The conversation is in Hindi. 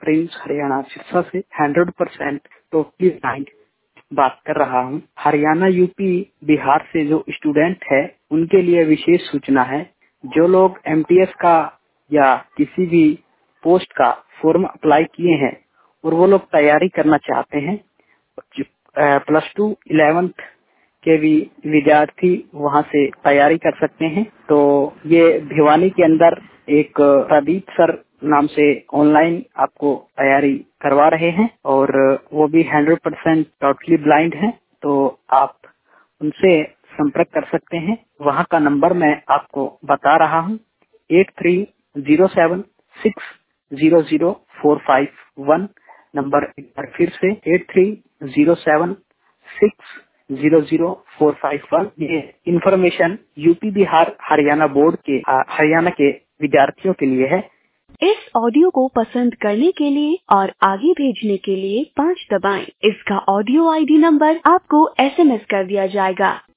प्रिंस हरियाणा सिरसा से 100% टोटली ब्लाइंड बात कर रहा हूँ। हरियाणा, यूपी, बिहार से जो स्टूडेंट है उनके लिए विशेष सूचना है। जो लोग एमटीएस का या किसी भी पोस्ट का फॉर्म अप्लाई किए हैं और वो लोग तैयारी करना चाहते हैं, +2, 11th के भी विद्यार्थी वहाँ से तैयारी कर सकते हैं। तो ये भिवानी के अंदर एक प्रदीप सर नाम से ऑनलाइन आपको तैयारी करवा रहे हैं और वो भी 100% टोटली ब्लाइंड हैं। तो आप उनसे संपर्क कर सकते हैं। वहाँ का नंबर मैं आपको बता रहा हूँ, 8307600451। नंबर एक बार फिर से 8307600451। ये information UP, Bihar, Haryana board के हरियाणा के विद्यार्थियों के लिए है। इस ऑडियो को पसंद करने के लिए और आगे भेजने के लिए 5 दबाएं। इसका ऑडियो आईडी नंबर आपको एसएमएस कर दिया जाएगा।